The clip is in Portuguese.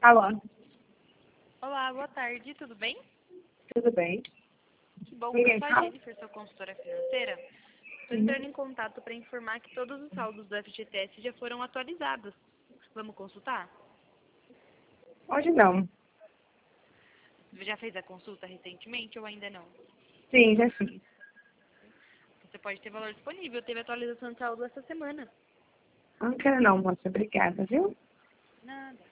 Alô, Olá, boa tarde, tudo bem? tudo bem? Que bom, Ninguém eu sou a fala? Jennifer, sua consultora financeira. Estou entrando em contato para informar que todos os saldos do FGTS já foram atualizados. Vamos consultar? Hoje não. Já fez a consulta recentemente ou ainda não? Sim, já fiz. Você pode ter valor disponível, teve atualização de saldo essa semana. Não quero não, moça. Obrigada, viu? Nada.